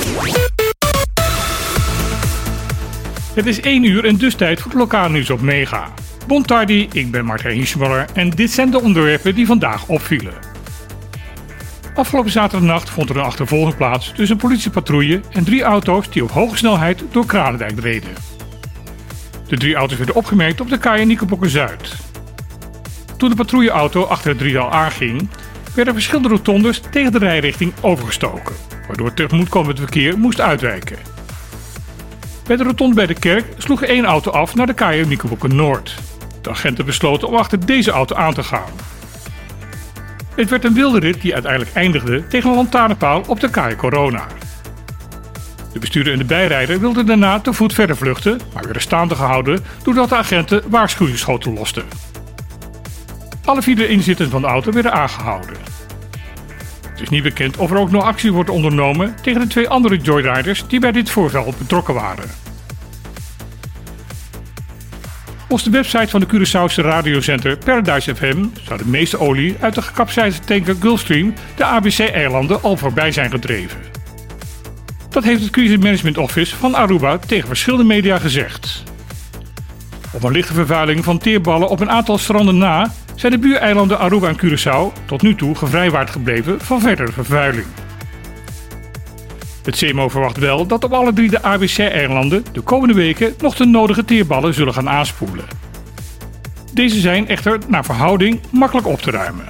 Het is 1 uur en dus tijd voor het lokaal nieuws op Mega. Bon tardi, ik ben Martijn Hiesmuller en dit zijn de onderwerpen die vandaag opvielen. Afgelopen zaterdagnacht vond er een achtervolging plaats tussen een politiepatrouille en 3 auto's die op hoge snelheid door Kralendijk reden. De 3 auto's werden opgemerkt op de kaai Niekenbokker-Zuid. Toen de patrouilleauto achter het drietal aanging, werden verschillende rotondes tegen de rijrichting overgestoken, waardoor het tegemoetkomend verkeer moest uitwijken. Bij de rotonde bij de kerk sloeg 1 auto af naar de kaai Niekenbokker-Noord. De agenten besloten om achter deze auto aan te gaan. Het werd een wilde rit die uiteindelijk eindigde tegen een lantaarnpaal op de kaai Corona. De bestuurder en de bijrijder wilden daarna te voet verder vluchten, maar werden staande gehouden doordat de agenten waarschuwingsschoten losten. Alle 4 de inzittenden van de auto werden aangehouden. Het is niet bekend of er ook nog actie wordt ondernomen tegen de 2 andere joyriders die bij dit voorval betrokken waren. Volgens de website van de Curaçaose radiozender Paradise FM zou de meeste olie uit de gekapseisde tanker Gulfstream de ABC-eilanden al voorbij zijn gedreven. Dat heeft het Crisis Management Office van Aruba tegen verschillende media gezegd. Op een lichte vervuiling van teerballen op een aantal stranden na zijn de buureilanden Aruba en Curaçao tot nu toe gevrijwaard gebleven van verdere vervuiling. Het CMO verwacht wel dat op alle 3 de ABC-eilanden de komende weken nog de nodige teerballen zullen gaan aanspoelen. Deze zijn echter naar verhouding makkelijk op te ruimen.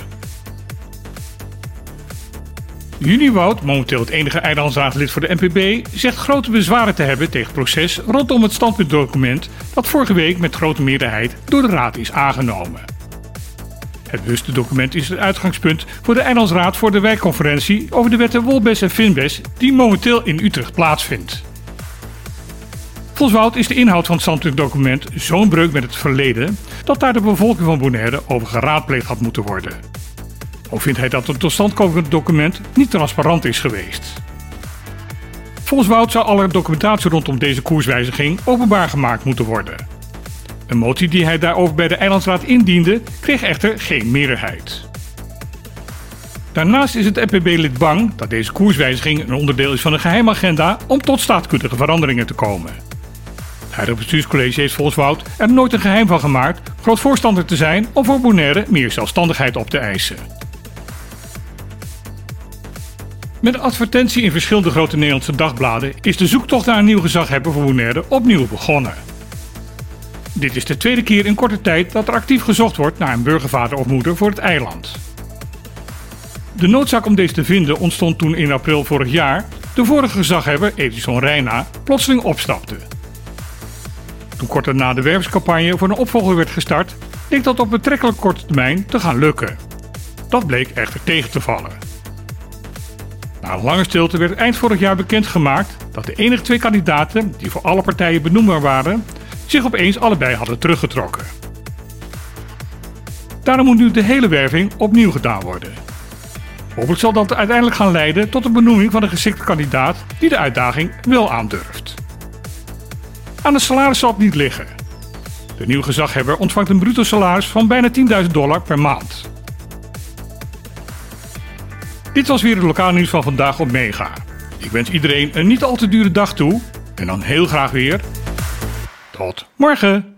Juniwoud, momenteel het enige eilandsraadlid voor de NPB, zegt grote bezwaren te hebben tegen het proces rondom het standpuntdocument dat vorige week met grote meerderheid door de Raad is aangenomen. Het bewuste document is het uitgangspunt voor de Eilandsraad voor de wijkconferentie over de wetten Wolbes en Finbes die momenteel in Utrecht plaatsvindt. Volgens Wout is de inhoud van het standpuntdocument zo'n breuk met het verleden dat daar de bevolking van Bonaire over geraadpleegd had moeten worden. Ook vindt hij dat het totstandkoming van het document niet transparant is geweest. Volgens Wout zou alle documentatie rondom deze koerswijziging openbaar gemaakt moeten worden. Een motie die hij daarover bij de Eilandsraad indiende, kreeg echter geen meerderheid. Daarnaast is het NPB-lid bang dat deze koerswijziging een onderdeel is van een geheime agenda om tot staatkundige veranderingen te komen. Het huidige bestuurscollege heeft volgens Wout er nooit een geheim van gemaakt groot voorstander te zijn om voor Bonaire meer zelfstandigheid op te eisen. Met een advertentie in verschillende grote Nederlandse dagbladen is de zoektocht naar een nieuw gezaghebber voor Bonaire opnieuw begonnen. Dit is de 2e keer in korte tijd dat er actief gezocht wordt naar een burgervader of moeder voor het eiland. De noodzaak om deze te vinden ontstond toen in april vorig jaar de vorige gezaghebber, Edison Reina, plotseling opstapte. Toen kort daarna de wervingscampagne voor een opvolger werd gestart, leek dat op betrekkelijk korte termijn te gaan lukken. Dat bleek echter tegen te vallen. Na een lange stilte werd eind vorig jaar bekendgemaakt dat de enige 2 kandidaten die voor alle partijen benoembaar waren, zich opeens allebei hadden teruggetrokken. Daarom moet nu de hele werving opnieuw gedaan worden. Hopelijk zal dat uiteindelijk gaan leiden tot een benoeming van een geschikte kandidaat die de uitdaging wel aandurft. Aan het salaris zal het niet liggen. De nieuwe gezaghebber ontvangt een bruto salaris van bijna $10.000 per maand. Dit was weer het lokaal nieuws van vandaag op Mega. Ik wens iedereen een niet al te dure dag toe en dan heel graag weer tot morgen!